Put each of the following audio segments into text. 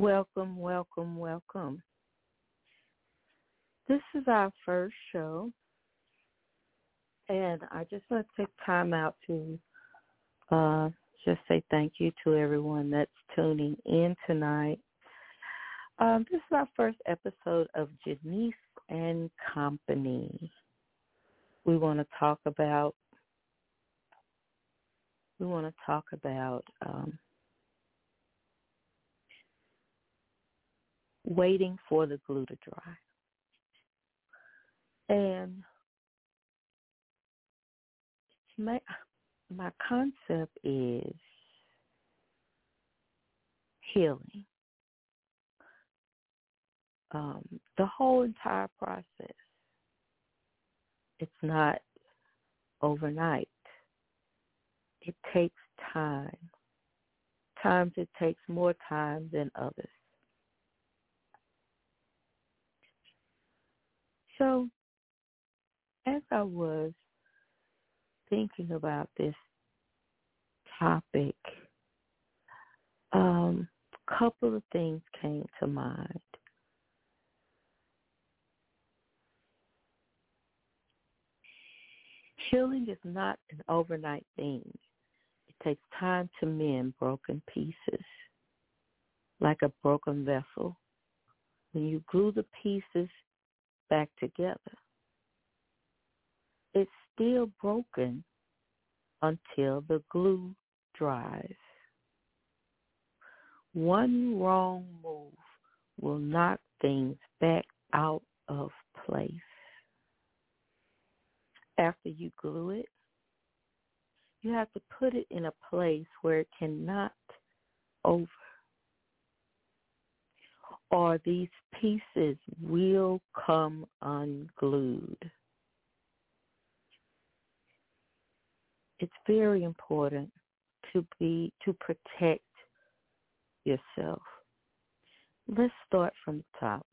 Welcome, welcome, welcome. This is our first show, and I just want to take time out to just say thank you to everyone that's tuning in tonight. This is our first episode of Janice and Company. We want to talk about waiting for the glue to dry. And my concept is healing. The whole entire process, it's not overnight. It takes time. Times it takes more time than others. So, as I was thinking about this topic, a couple of things came to mind. Healing is not an overnight thing. It takes time to mend broken pieces, like a broken vessel. When you glue the pieces back together, it's still broken until the glue dries. One wrong move will knock things back out of place. After you glue it, you have to put it in a place where it cannot over, or these pieces will come unglued. It's very important to protect yourself. Let's start from the top.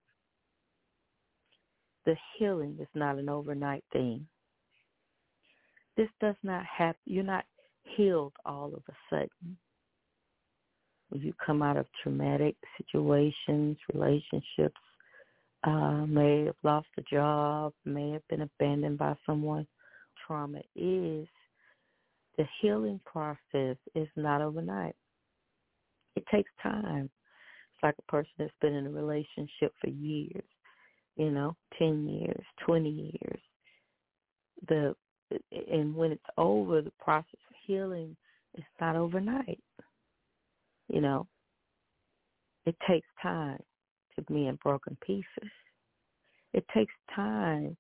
The healing is not an overnight thing. This does not happen. You're not healed all of a sudden. When you come out of traumatic situations, relationships, may have lost a job, may have been abandoned by someone. Trauma is. The healing process is not overnight. It takes time. It's like a person that's been in a relationship for years, 10 years, 20 years. And when it's over, the process of healing is not overnight. It takes time to mend broken pieces. It takes time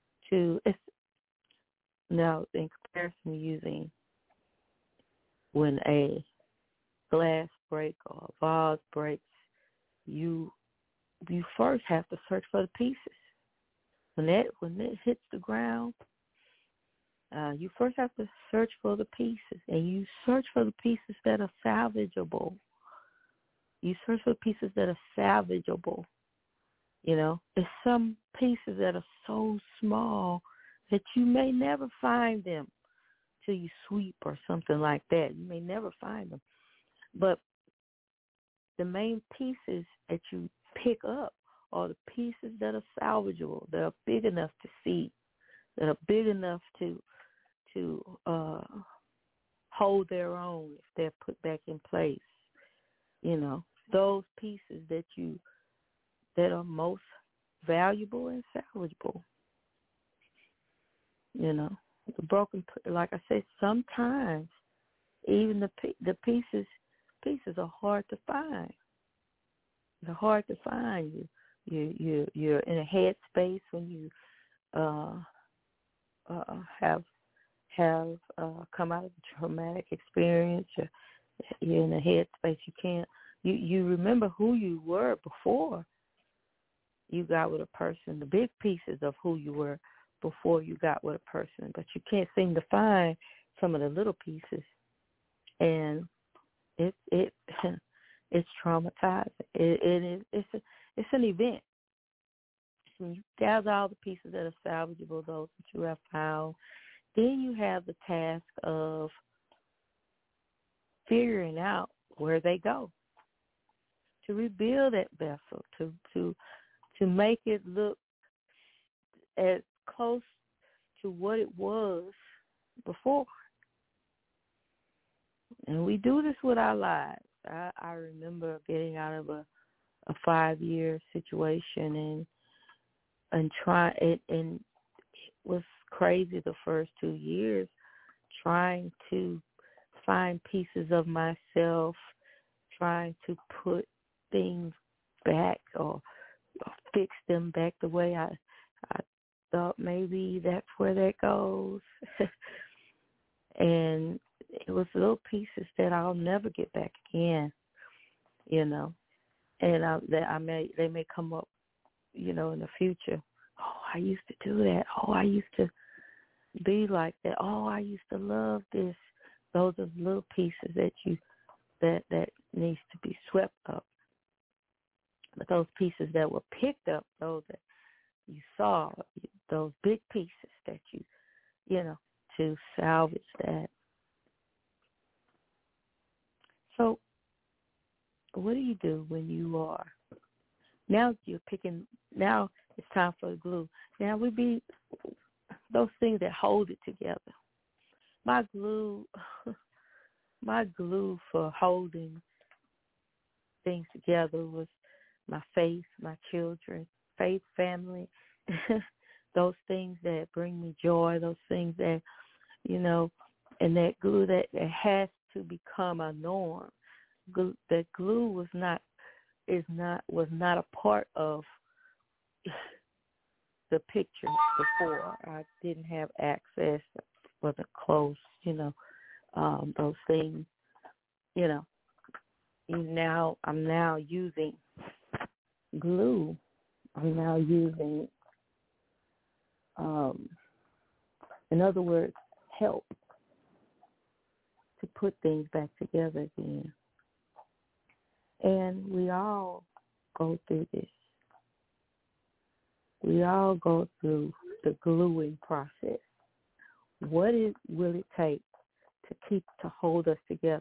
now in comparison using when a glass breaks or a vase breaks, you first have to search for the pieces. When it hits the ground, you first have to search for the pieces, and you search for the pieces that are salvageable. You search for pieces that are salvageable. There's some pieces that are so small that you may never find them till you sweep or something like that. You may never find them. But the main pieces that you pick up are the pieces that are salvageable, that are big enough to see, that are big enough to hold their own if they're put back in place. Those pieces that are most valuable and salvageable. The broken, like I said, sometimes even the pieces are hard to find. They're hard to find. You're in a headspace when you have come out of a traumatic experience. You're in a headspace. You remember who you were before you got with a person, the big pieces of who you were before you got with a person, but you can't seem to find some of the little pieces, and it's traumatizing. It's an event. When you gather all the pieces that are salvageable, those that you have found, then you have the task of figuring out where they go. to rebuild that vessel, to make it look as close to what it was before. And we do this with our lives. I remember getting out of a 5-year situation and try it, and it was crazy the first 2 years, trying to find pieces of myself, trying to put things back or fix them back the way I thought maybe that's where that goes. And it was little pieces that I'll never get back again, you know. And they may come up, you know, in the future. Oh, I used to do that. Oh, I used to be like that. Oh, I used to love this. Those are little pieces that needs to be swept up. But those pieces that were picked up, those that you saw, those big pieces that you know, to salvage that. So what do you do when you are, now it's time for the glue. Now we be those things that hold it together. My glue for holding things together was my faith, my children, faith, family, those things that bring me joy, those things that, you know, and that glue that has to become a norm. That glue was not a part of the picture before. I didn't have access, wasn't close, you know, those things, you know. I'm now using glue. I'm now using, in other words, help to put things back together again. And we all go through this. We all go through the gluing process. What will it take to hold us together?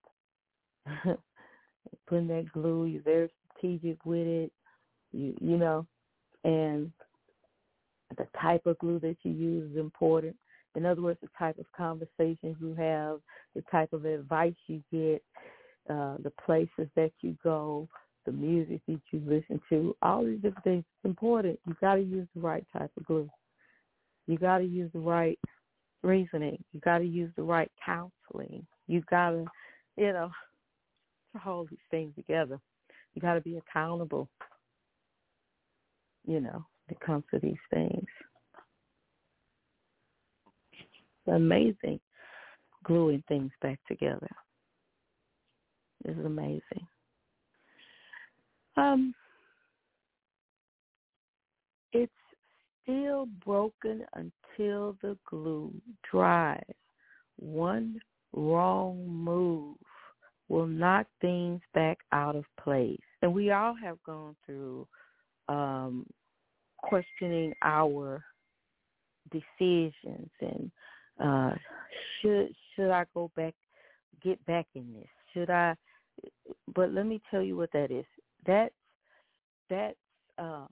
Putting that glue, you're very strategic with it, you know, and the type of glue that you use is important. In other words, the type of conversations you have, the type of advice you get, the places that you go, the music that you listen to, all these different things is important. You got to use the right type of glue. You got to use the right reasoning. You got to use the right counseling. You got to, you know, to hold these things together. You got to be accountable, you know, when it comes to these things. It's amazing gluing things back together. It's amazing. It's still broken until the glue dries. One wrong move will knock things back out of place. And we all have gone through questioning our decisions and should I go back, get back in this? Should I? But let me tell you what that is. That's a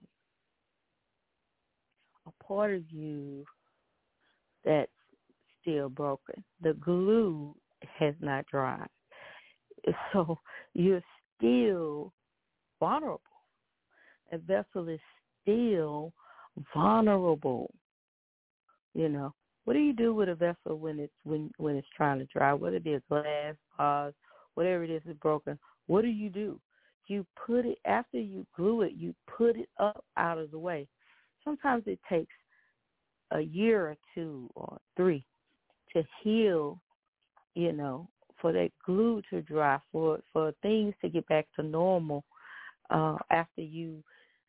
part of you that's still broken. The glue has not dried. So you're still vulnerable. A vessel is still vulnerable. You know, what do you do with a vessel when it's trying to dry? Whether it is glass, vase, whatever it is broken, what do? You put it, after you glue it, you put it up out of the way. Sometimes it takes a year or 2 or 3 to heal, you know, for that glue to dry, for things to get back to normal after you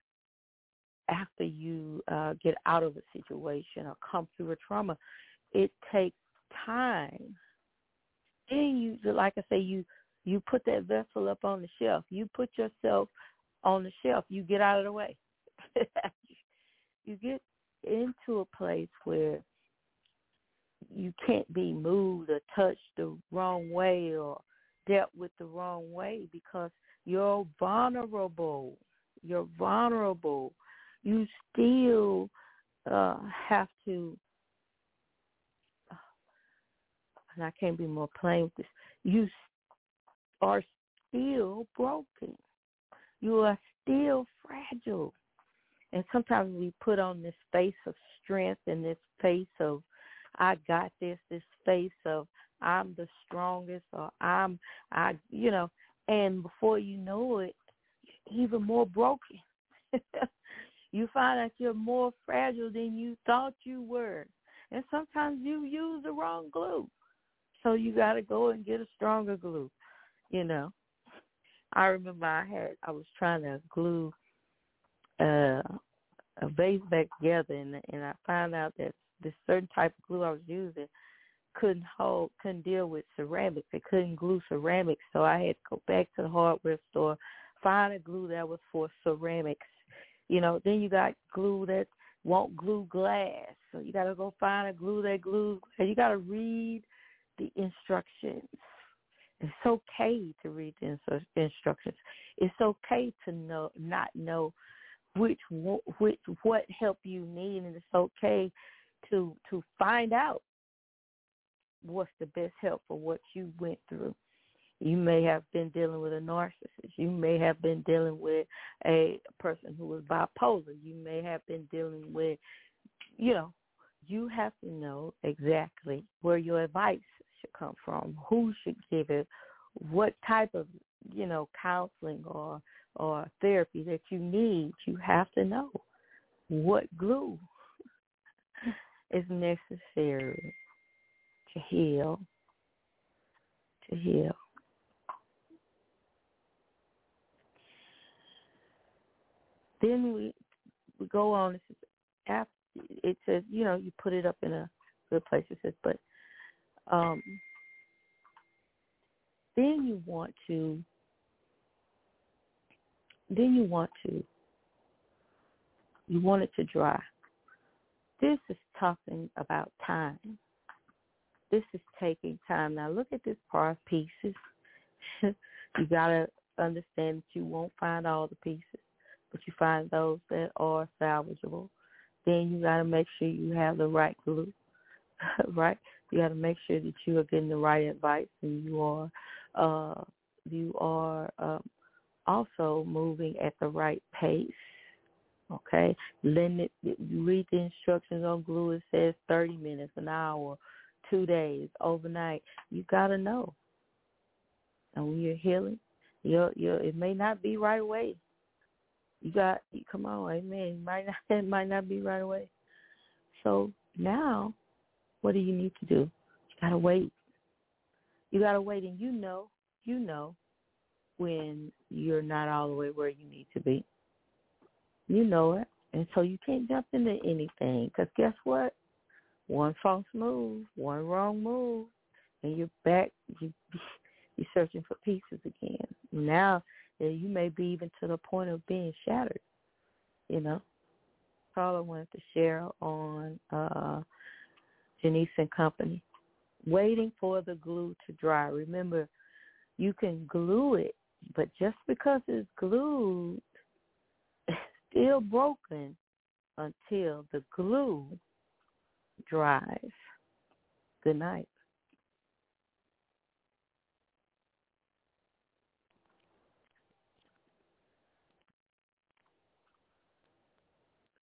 get out of a situation or come through a trauma. It takes time. Then you, like I say, you put that vessel up on the shelf. You put yourself on the shelf. You get out of the way. You get into a place where you can't be moved or touched the wrong way or dealt with the wrong way because You're vulnerable. You're vulnerable. You still have to, and I can't be more plain with this, you are still broken. You are still fragile. And sometimes we put on this face of strength and this face of, I got this face of, I'm the strongest, or and before you know it, you're even more broken. You find that you're more fragile than you thought you were. And sometimes you use the wrong glue. So you got to go and get a stronger glue, I remember I was trying to glue a vase back together, and I found out that this certain type of glue I was using couldn't deal with ceramics. It couldn't glue ceramics, so I had to go back to the hardware store, find a glue that was for ceramics. Then you got glue that won't glue glass, so you got to go find a glue that glues glass. You got to read the instructions. It's okay to read the instructions. It's okay to not know what help you need, and it's okay to find out what's the best help for what you went through. You may have been dealing with a narcissist. You may have been dealing with a person who was bipolar. You may have been dealing with, you have to know exactly where your advice should come from, who should give it, what type of, counseling or therapy that you need. You have to know what glue is necessary to heal. Then we go on. After it says, you put it up in a good place. It says, but then you want it to dry. This is talking about time. This is taking time. Now look at this part pieces. You got to understand that you won't find all the pieces, but you find those that are salvageable. Then you got to make sure you have the right glue, right? You got to make sure that you are getting the right advice, and you are also moving at the right pace. Okay, you read the instructions on glue. It says 30 minutes, an hour, 2 days, overnight. You got to know. And when you're healing, it may not be right away. Come on, amen. It might not be right away. So now, what do you need to do? You got to wait. You got to wait, and you know when you're not all the way where you need to be. You know it. And so you can't jump into anything, because guess what? One false move, one wrong move, and you're back. You're searching for pieces again. Now, you may be even to the point of being shattered, That's all I wanted to share on Janice and Company. Waiting for the glue to dry. Remember, you can glue it, but just because it's glued, it's still broken until the glue dries. Good night.